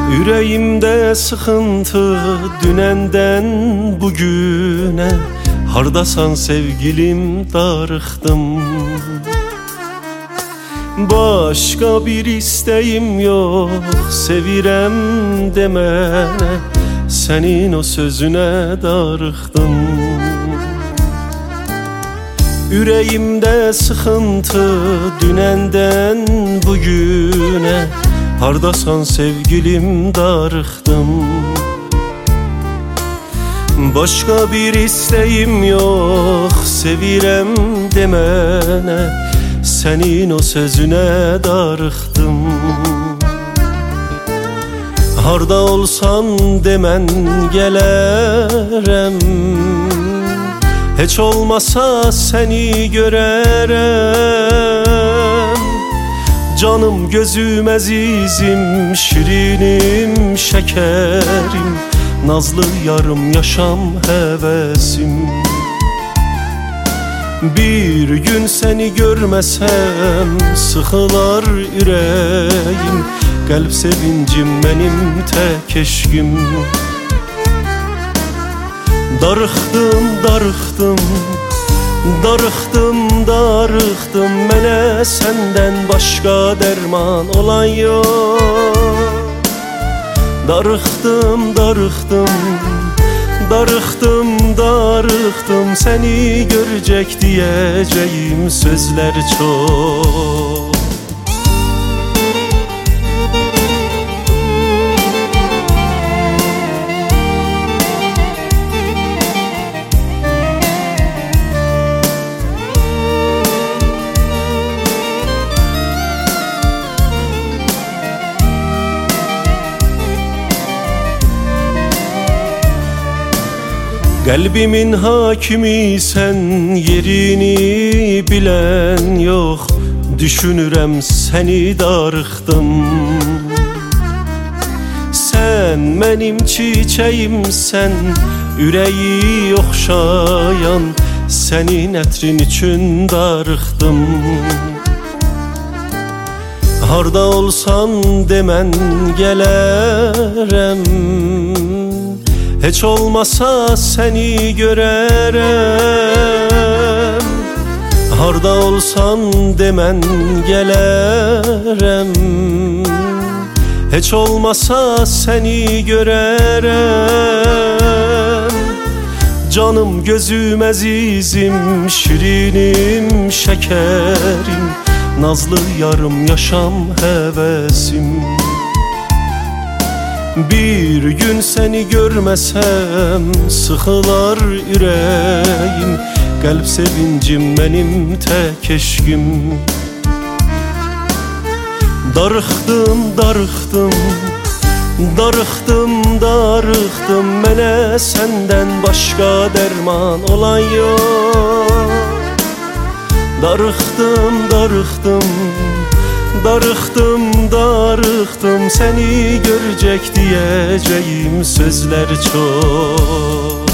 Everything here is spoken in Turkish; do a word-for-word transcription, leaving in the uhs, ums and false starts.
Yüreğimde sıkıntı dünenden bugüne. Hardasan sevgilim darıxdım. Başka bir isteğim yok, sevirem demene. Senin o sözüne darıxdım. Yüreğimde sıkıntı dünenden bugüne. Hardasan sevgilim darıxdım. Başka bir isteğim yok, sevirem demene. Senin o sözüne darıxdım. Harda olsan demen gelerem. Heç olmasa seni görerem. Canım gözüm əzizim, şirinim şekerim. Nazlı yarım yaşam hevesim. Bir gün seni görmesem sıkılar yüreğim. Kalp sevincim benim tek eşkim. Darıxdım, darıxdım, darıxdım, darıxdım. Mənə senden başka derman olan yok. Darıxdım, darıxdım, darıxdım, darıxdım. Seni görecek diyeceğim sözler çok. Kalbimin hakimi sen, yerini bilen yok. Düşünürem seni darıxdım. Sen benim çiçeğimsen, yüreği oxşayan. Senin ətrin üçün darıxdım. Harda olsan demen gelerem. Heç olmasa seni görerem. Harda olsan demen gelerem. Heç olmasa seni görerem. Canım gözüm əzizim, şirinim şekerim. Nazlı yarım yaşam hevesim. Bir gün seni görmesem sıkılar yüreğim. Kalp sevincim benim tek eşkim. Darıxdım, darıxdım, darıxdım, darıxdım. Mənə senden başka derman olan yok. Darıxdım, darıxdım, darıxdım, darıxdım. Seni görecek diyeceğim sözler çok.